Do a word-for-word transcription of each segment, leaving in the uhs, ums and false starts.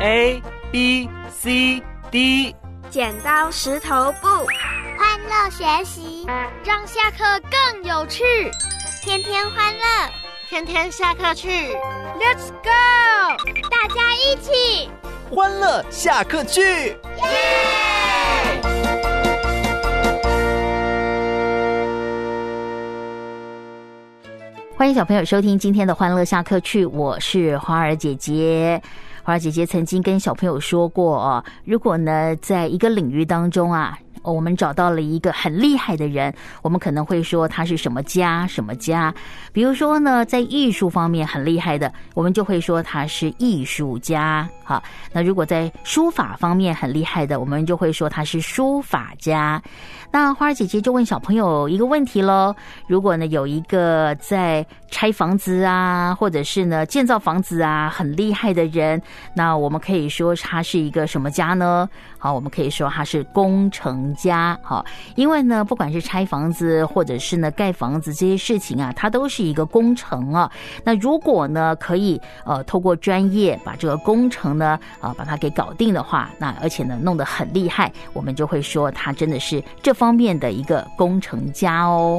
A B C D。 剪刀石头布， 欢乐学习， 让下课更有趣。 天天欢乐， 天天下课去。 Let's go！ 大家一起欢乐下课去，耶！ 欢迎小朋友收听今天的欢乐下课去，我是花儿姐姐。花儿姐姐曾经跟小朋友说过哦，如果呢在一个领域当中啊，我们找到了一个很厉害的人，我们可能会说他是什么家什么家。比如说呢，在艺术方面很厉害的，我们就会说他是艺术家。好，那如果在书法方面很厉害的，我们就会说他是书法家。那花儿姐姐就问小朋友一个问题咯，如果呢有一个在拆房子啊，或者是呢建造房子啊很厉害的人，那我们可以说他是一个什么家呢？好，我们可以说他是工程家。好，因为呢不管是拆房子或者是呢盖房子这些事情啊，它都是一个工程啊。那如果呢可以呃透过专业把这个工程呢啊、呃、把它给搞定的话，那而且呢弄得很厉害，我们就会说他真的是这方面的一个工程家哦。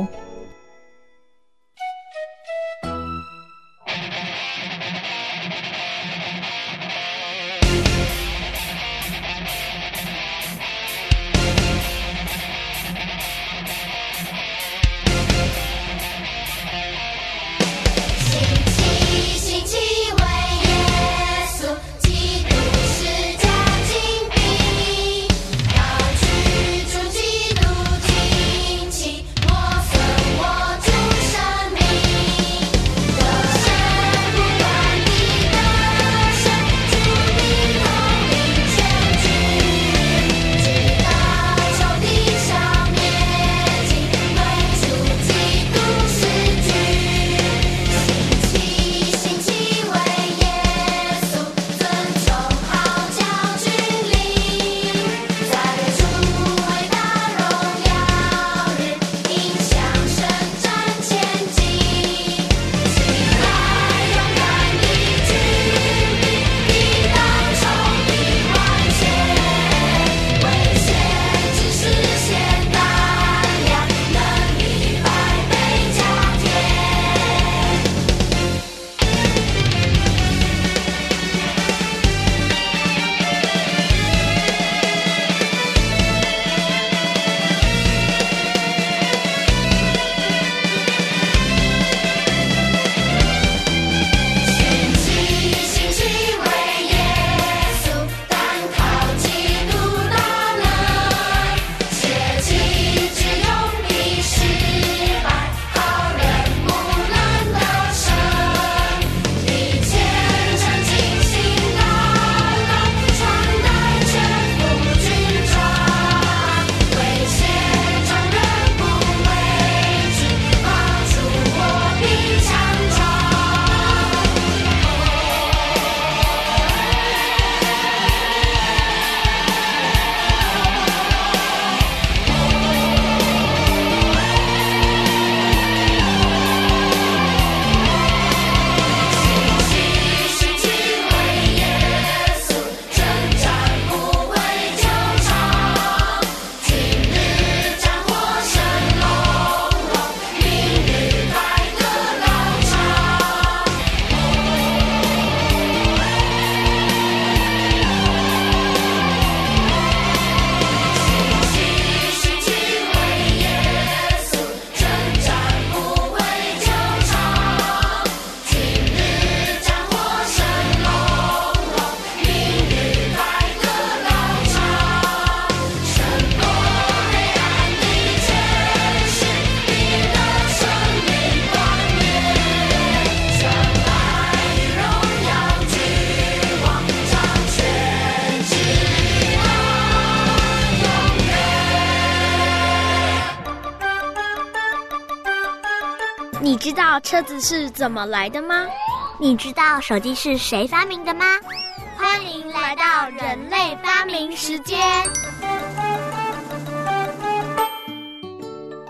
你知道车子是怎么来的吗？ 你知道手机是谁发明的吗？ 欢迎来到人类发明时间。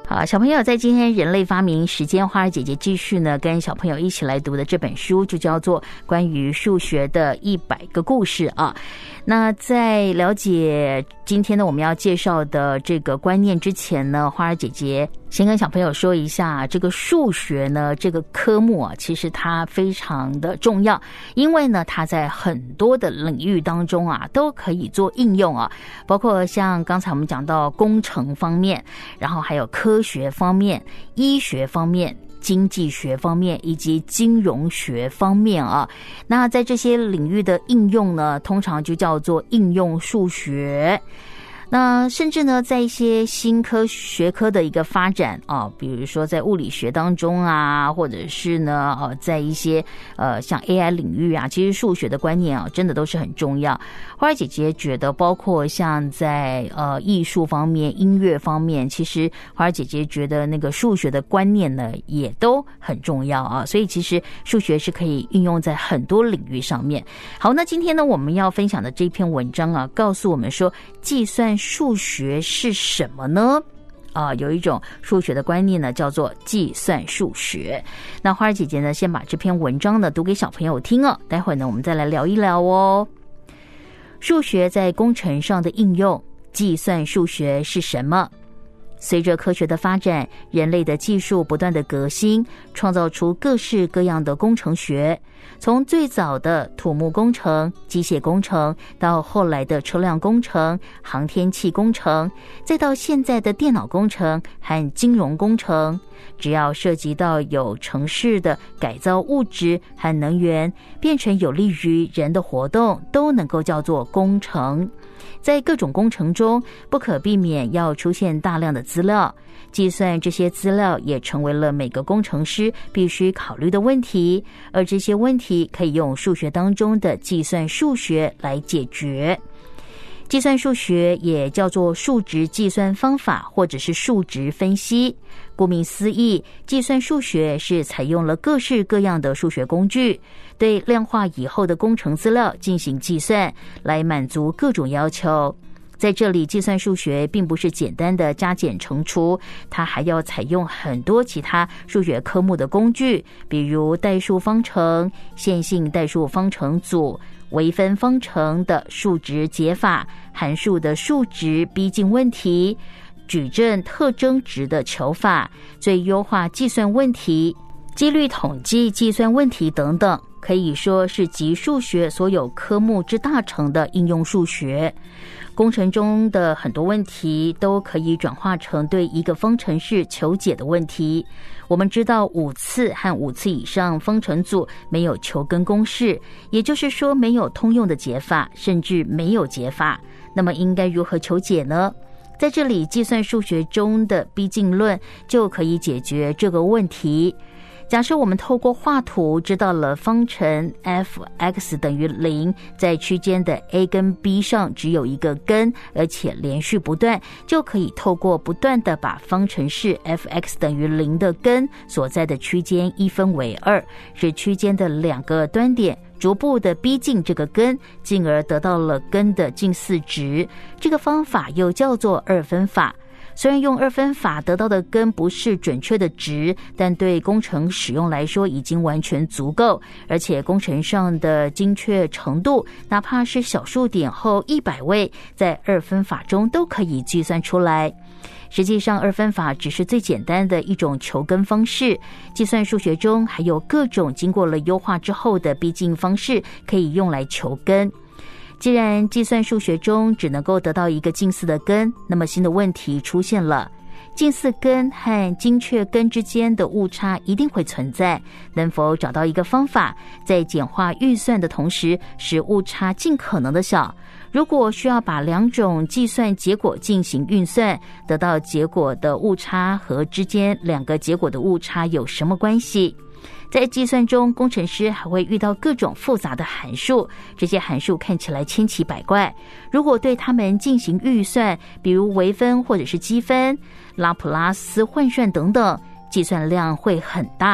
好，小朋友，在今天人类发明时间，花儿姐姐继续呢跟小朋友一起来读的这本书就叫做关于数学的一百个故事啊。那在了解今天呢我们要介绍的这个观念之前呢，花儿姐姐先跟小朋友说一下，这个数学呢这个科目啊，其实它非常的重要，因为呢它在很多的领域当中啊都可以做应用啊，包括像刚才我们讲到工程方面，然后还有科学方面、医学方面、经济学方面以及金融学方面啊。那在这些领域的应用呢，通常就叫做应用数学。那甚至呢在一些新科学科的一个发展啊，比如说在物理学当中啊，或者是呢呃在一些呃像 A I 领域啊，其实数学的观念啊真的都是很重要。花儿姐姐觉得包括像在呃艺术方面、音乐方面，其实花儿姐姐觉得那个数学的观念呢也都很重要啊，所以其实数学是可以运用在很多领域上面。好，那今天呢我们要分享的这篇文章啊，告诉我们说计算数学是什么呢？啊，有一种数学的观念呢，叫做计算数学。那花儿姐姐呢，先把这篇文章呢读给小朋友听哦，待会儿呢我们再来聊一聊哦。数学在工程上的应用，计算数学是什么？随着科学的发展，人类的技术不断的革新，创造出各式各样的工程学。从最早的土木工程、机械工程，到后来的车辆工程、航天器工程，再到现在的电脑工程和金融工程，只要涉及到有程式的改造物质和能源，变成有利于人的活动，都能够叫做工程。在各种工程中，不可避免要出现大量的资料，计算这些资料也成为了每个工程师必须考虑的问题，而这些问题可以用数学当中的计算数学来解决。计算数学也叫做数值计算方法或者是数值分析。顾名思义，计算数学是采用了各式各样的数学工具，对量化以后的工程资料进行计算，来满足各种要求。在这里，计算数学并不是简单的加减乘除，它还要采用很多其他数学科目的工具，比如代数方程、线性代数方程组、微分方程的数值解法、函数的数值逼近问题、矩阵特征值的求法、最优化计算问题、几率统计计算问题等等，可以说是集数学所有科目之大成的应用数学。工程中的很多问题都可以转化成对一个方程式求解的问题。我们知道五次和五次以上方程组没有求根公式，也就是说没有通用的解法，甚至没有解法。那么应该如何求解呢？在这里，计算数学中的逼近论就可以解决这个问题。假设我们透过画图知道了方程 f(x) 等于零，在区间的 a 跟 b 上只有一个根，而且连续不断，就可以透过不断的把方程式 f(x) 等于零的根所在的区间一分为二，使区间的两个端点逐步的逼近这个根，进而得到了根的近似值。这个方法又叫做二分法。虽然用二分法得到的根不是准确的值，但对工程使用来说已经完全足够，而且工程上的精确程度，哪怕是小数点后一百位，在二分法中都可以计算出来。实际上，二分法只是最简单的一种求根方式，计算数学中还有各种经过了优化之后的逼近方式可以用来求根。既然计算数学中只能够得到一个近似的根，那么新的问题出现了。近似根和精确根之间的误差一定会存在，能否找到一个方法，在简化预算的同时，使误差尽可能的小？如果需要把两种计算结果进行运算，得到结果的误差和之间两个结果的误差有什么关系？在计算中，工程师还会遇到各种复杂的函数，这些函数看起来千奇百怪。如果对它们进行预算，比如微分或者是积分、拉普拉斯换算等等，计算量会很大。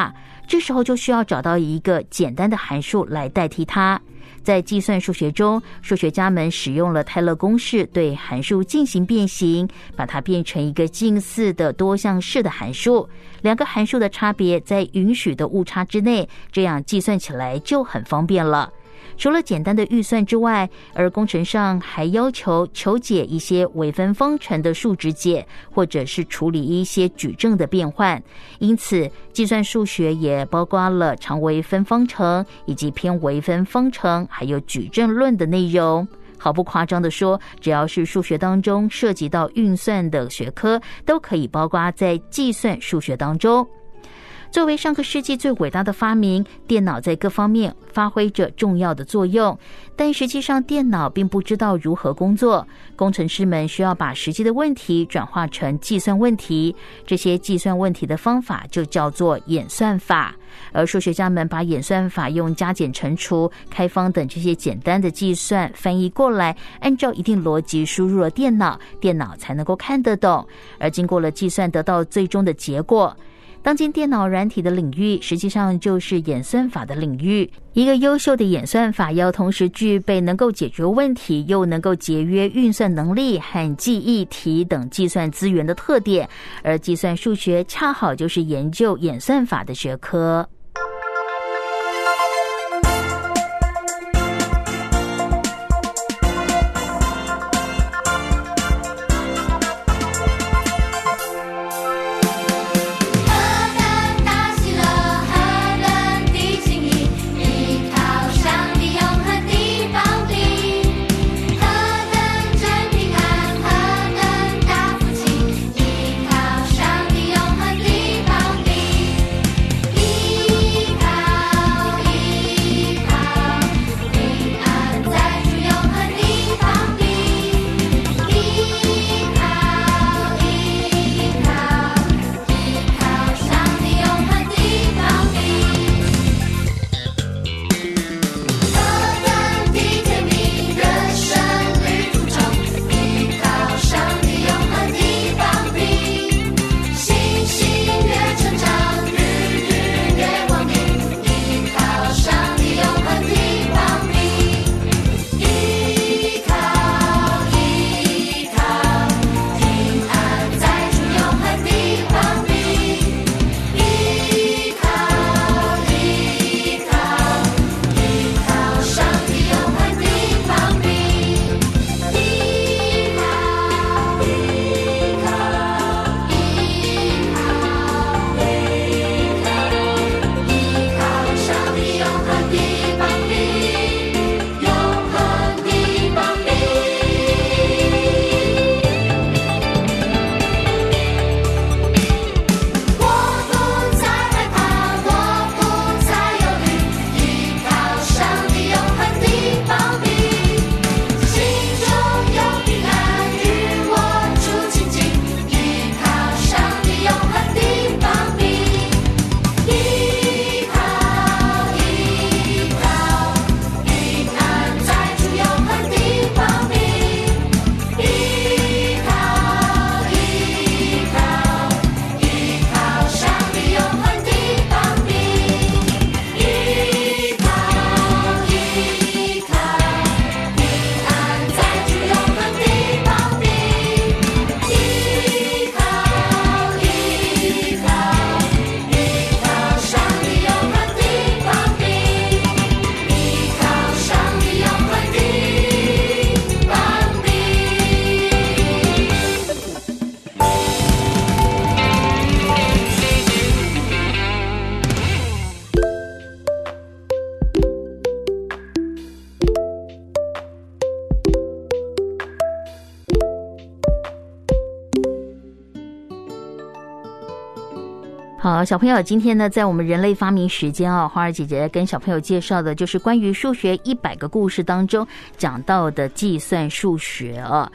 这时候就需要找到一个简单的函数来代替它。在计算数学中，数学家们使用了泰勒公式对函数进行变形，把它变成一个近似的多项式的函数。两个函数的差别在允许的误差之内，这样计算起来就很方便了。除了简单的预算之外，而工程上还要求求解一些微分方程的数值解，或者是处理一些矩阵的变换。因此，计算数学也包括了常微分方程以及偏微分方程，还有矩阵论的内容。毫不夸张地说，只要是数学当中涉及到运算的学科，都可以包括在计算数学当中。作为上个世纪最伟大的发明，电脑在各方面发挥着重要的作用，但实际上电脑并不知道如何工作。工程师们需要把实际的问题转化成计算问题，这些计算问题的方法就叫做演算法。而数学家们把演算法用加减乘除、开方等这些简单的计算翻译过来，按照一定逻辑输入了电脑，电脑才能够看得懂，而经过了计算得到最终的结果。当今电脑软体的领域实际上就是演算法的领域。一个优秀的演算法要同时具备能够解决问题，又能够节约运算能力和记忆体等计算资源的特点，而计算数学恰好就是研究演算法的学科。好，小朋友，今天呢，在我们人类发明时间啊，花儿姐姐跟小朋友介绍的就是关于数学一百个故事当中讲到的计算数学啊。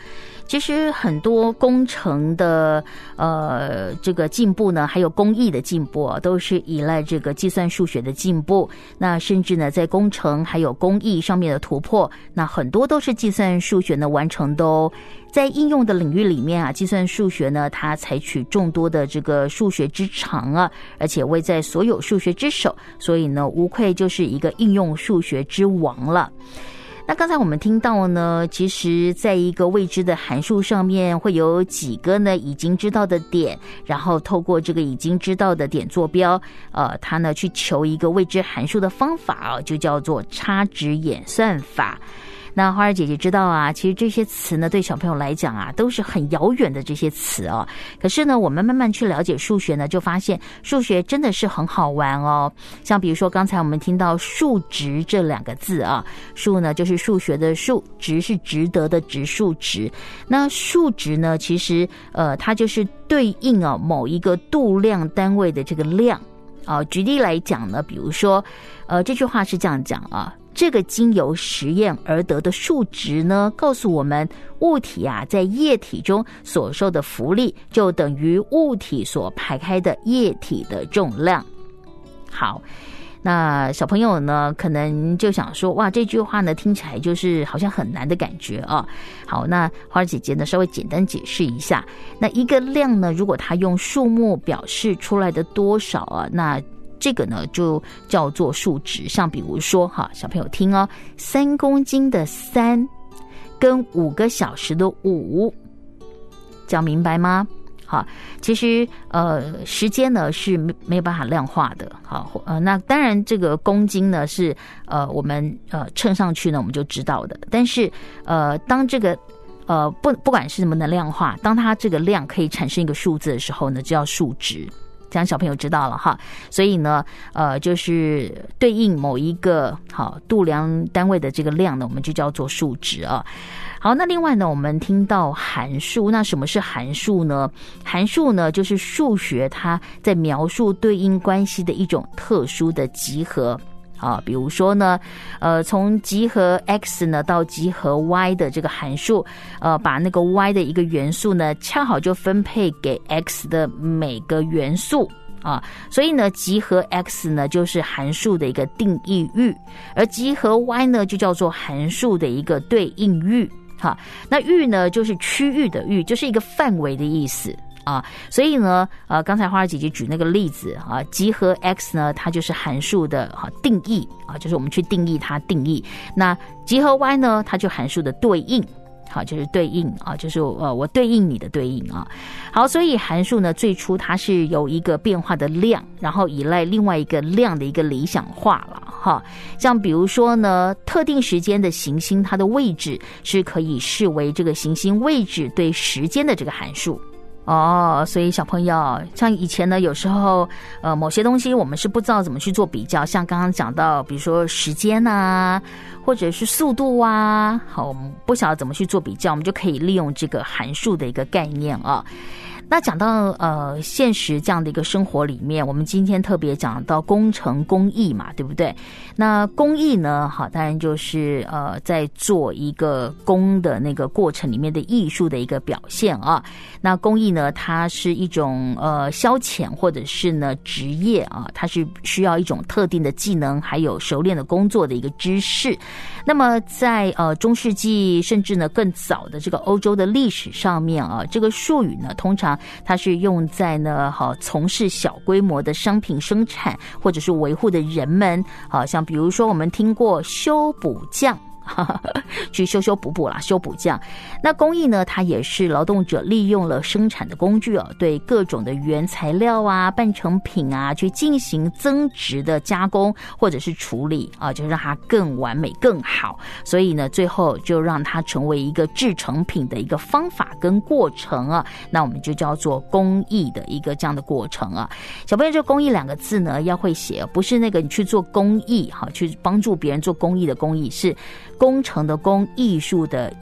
其实很多工程的呃这个进步呢，还有工艺的进步啊，都是依赖这个计算数学的进步。那甚至呢，在工程还有工艺上面的突破，那很多都是计算数学呢完成的哦。在应用的领域里面啊，计算数学呢，它采取众多的这个数学之长啊，而且位在所有数学之首，所以呢，无愧就是一个应用数学之王了。那刚才我们听到呢，其实在一个未知的函数上面会有几个呢已经知道的点，然后透过这个已经知道的点坐标，呃，它呢去求一个未知函数的方法啊，就叫做差值演算法。那花儿姐姐知道啊，其实这些词呢，对小朋友来讲啊，都是很遥远的这些词哦。可是呢，我们慢慢去了解数学呢，就发现数学真的是很好玩哦。像比如说刚才我们听到数值这两个字啊，数呢就是数学的数，值是值得的值，数值。那数值呢，其实呃，它就是对应啊某一个度量单位的这个量啊。举例来讲呢，比如说呃，这句话是这样讲啊。这个经由实验而得的数值呢，告诉我们物体啊在液体中所受的浮力就等于物体所排开的液体的重量。好，那小朋友呢可能就想说，哇，这句话呢听起来就是好像很难的感觉啊。好，那花儿姐姐呢稍微简单解释一下，那一个量呢，如果它用数目表示出来的多少啊，那这个呢就叫做数值。像比如说哈，小朋友听哦，三公斤的三跟五个小时的五，这样明白吗？好，其实呃时间呢是没没有办法量化的。好，呃那当然这个公斤呢是呃我们呃称上去呢我们就知道的，但是呃当这个呃不不管是怎么的量化，当它这个量可以产生一个数字的时候呢，就叫数值。这样小朋友知道了哈，所以呢，呃，就是对应某一个好度量单位的这个量呢，我们就叫做数值啊。好，那另外呢，我们听到函数，那什么是函数呢？函数呢，就是数学它在描述对应关系的一种特殊的集合。啊，比如说呢，呃，从集合 x 呢到集合 y 的这个函数，呃，把那个 y 的一个元素呢，恰好就分配给 x 的每个元素啊，所以呢，集合 x 呢就是函数的一个定义域，而集合 y 呢就叫做函数的一个对应域。哈，那域呢就是区域的域，就是一个范围的意思。啊，所以呢，呃，刚才花儿姐姐举那个例子啊，集合 x 呢，它就是函数的哈定义啊，就是我们去定义它定义。那集合 y 呢，它就函数的对应，好，就是对应啊，就是呃我对应你的对应啊。好，所以函数呢，最初它是有一个变化的量，然后依赖另外一个量的一个理想化了哈。像比如说呢，特定时间的行星，它的位置是可以视为这个行星位置对时间的这个函数。哦，所以小朋友，像以前呢，有时候呃某些东西我们是不知道怎么去做比较，像刚刚讲到，比如说时间啊，或者是速度啊，好，我们不晓得怎么去做比较，我们就可以利用这个函数的一个概念啊。那讲到呃现实这样的一个生活里面，我们今天特别讲到工程工艺嘛，对不对？那工艺呢，好，当然就是呃在做一个工的那个过程里面的艺术的一个表现啊。那工艺呢，它是一种呃消遣或者是呢职业啊，它是需要一种特定的技能还有熟练的工作的一个知识。那么在呃中世纪甚至呢更早的这个欧洲的历史上面啊，这个术语呢通常它是用在呢好从事小规模的商品生产或者是维护的人们，好像比如说我们听过修补匠。去修修补补啦，修补匠。那工艺呢，它也是劳动者利用了生产的工具哦，对各种的原材料啊、半成品啊，去进行增值的加工或者是处理啊，就让它更完美、更好。所以呢，最后就让它成为一个制成品的一个方法跟过程啊。那我们就叫做工艺的一个这样的过程啊。小朋友，这工艺两个字呢，要会写，不是那个你去做公益哈，去帮助别人做公益的公益，是工程的工，艺术的艺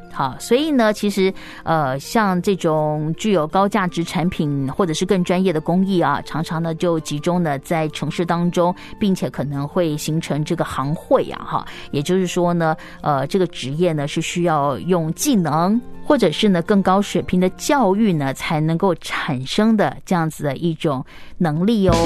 好，所以呢，其实呃，像这种具有高价值产品或者是更专业的工艺啊，常常呢就集中呢在城市当中，并且可能会形成这个行会啊，哈，也就是说呢，呃，这个职业呢是需要用技能或者是呢更高水平的教育呢才能够产生的这样子的一种能力哦。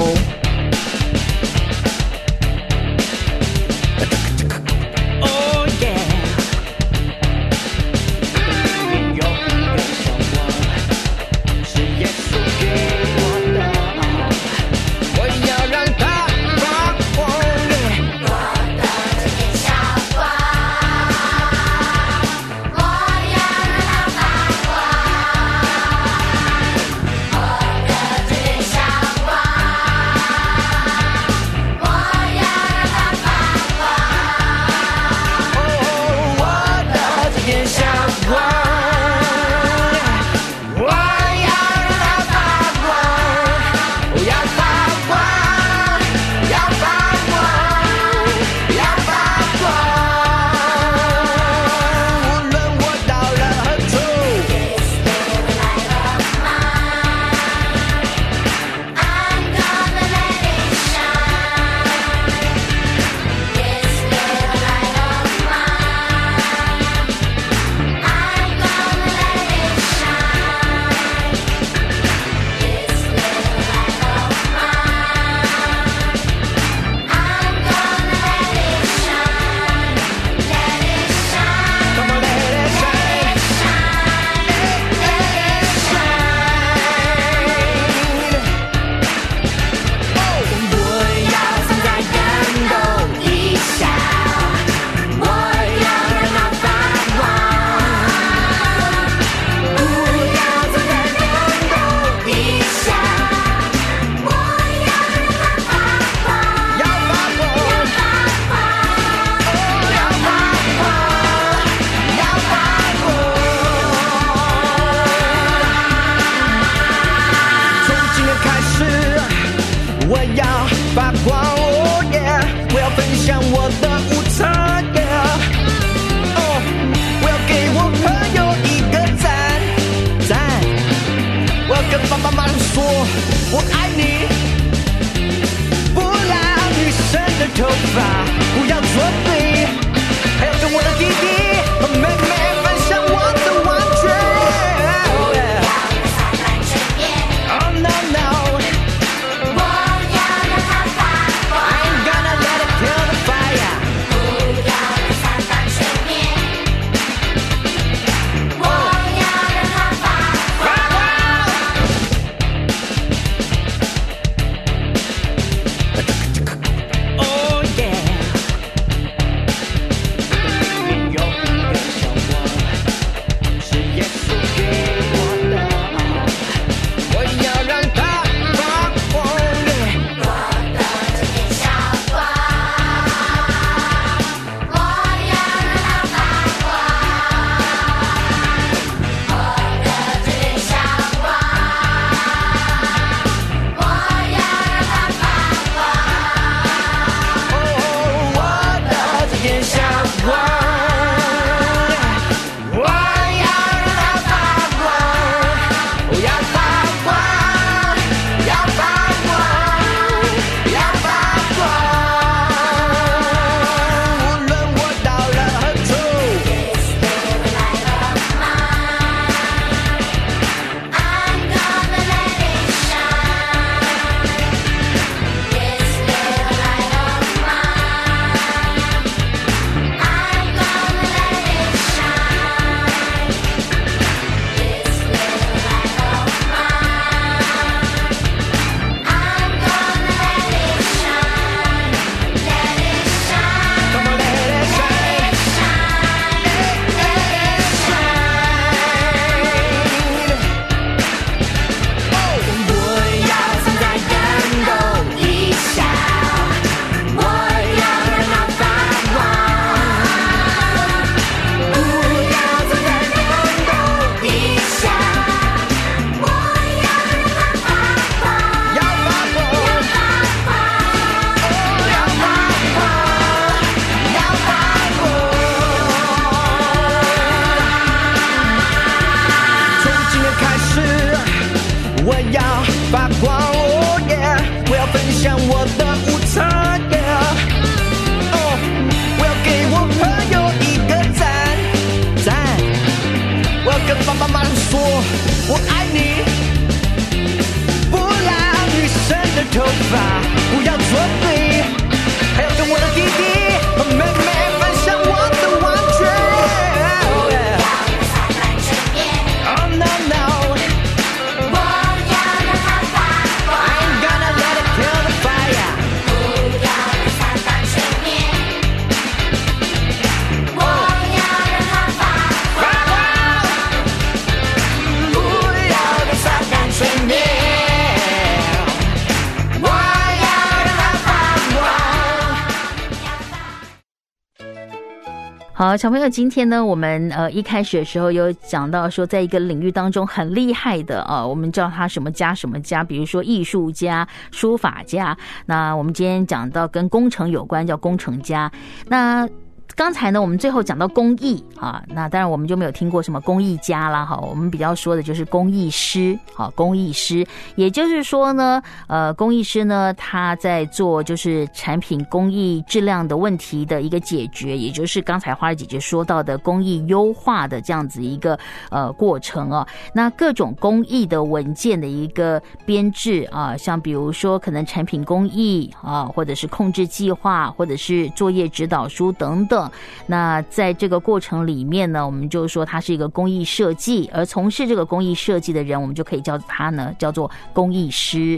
好，小朋友，今天呢，我们呃一开始的时候有讲到说，在一个领域当中很厉害的啊，我们叫他什么家什么家，比如说艺术家、书法家。那我们今天讲到跟工程有关，叫工程家。那刚才呢，我们最后讲到工艺啊，那当然我们就没有听过什么工艺家啦，哈，我们比较说的就是工艺师，好，工艺师，也就是说呢，呃，工艺师呢，他在做就是产品工艺质量的问题的一个解决，也就是刚才花儿姐姐说到的工艺优化的这样子一个呃过程哦。那各种工艺的文件的一个编制啊，像比如说可能产品工艺啊，或者是控制计划，或者是作业指导书等等。那在这个过程里面呢，我们就说它是一个工艺设计，而从事这个工艺设计的人，我们就可以叫他呢叫做工艺师。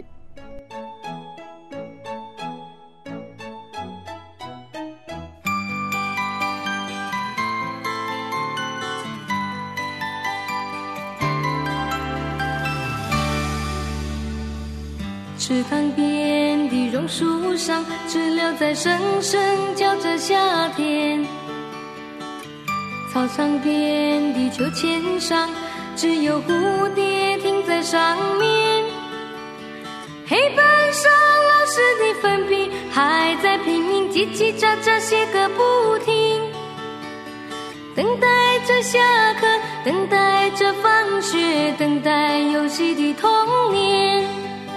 池塘边的榕树上，知了在声声叫着夏天。草场边的秋千上，只有蝴蝶停在上面。黑板上老师的粉笔还在拼命叽叽喳喳写个不停，等待着下课，等待着放学，等待游戏的童年。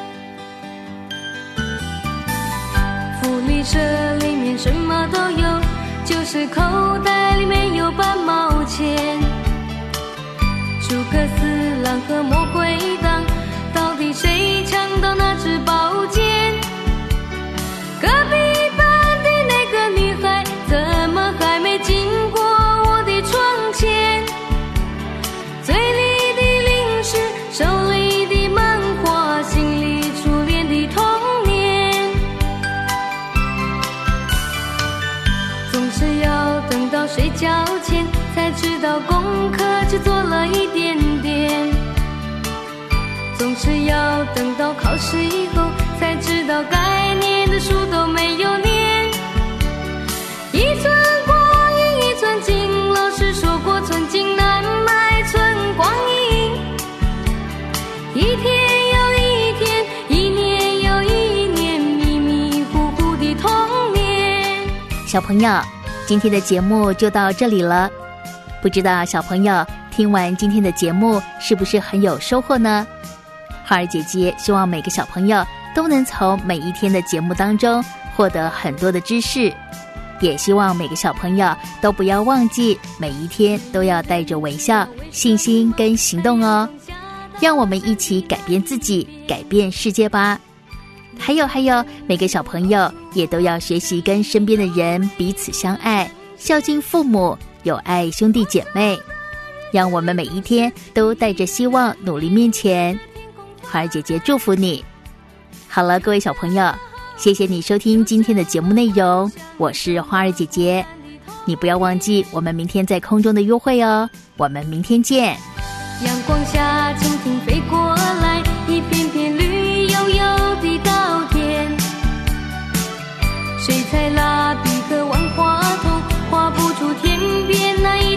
福利社里面什么都有，就是口袋里面有半毛钱。诸葛四郎和魔鬼党，到底谁抢到那支宝剑？隔壁班的那个女孩，怎么还没经过我的窗前？嘴里的零食，手里的漫画，心里初恋的童年。总是要等到睡觉前，才知道功课只做了一点点。总是要等到考试以后，才知道该念的书都没有念。一寸光阴一寸金，老师说过寸金难买寸光阴。一天又一天，一年又一年，迷迷糊糊的童年。 小朋友，今天的节目就到这里了。不知道小朋友听完今天的节目是不是很有收获呢？花儿姐姐希望每个小朋友都能从每一天的节目当中获得很多的知识，也希望每个小朋友都不要忘记每一天都要带着微笑、信心跟行动哦。让我们一起改变自己，改变世界吧。还有还有，每个小朋友也都要学习跟身边的人彼此相爱，孝敬父母，有爱兄弟姐妹。让我们每一天都带着希望努力面前。花儿姐姐祝福你。好了，各位小朋友，谢谢你收听今天的节目内容，我是花儿姐姐。你不要忘记我们明天在空中的约会哦，我们明天见。 阳光下蜻蜓飞过来，一片片绿油油的稻田。水彩蜡笔和万花筒画不出天边那一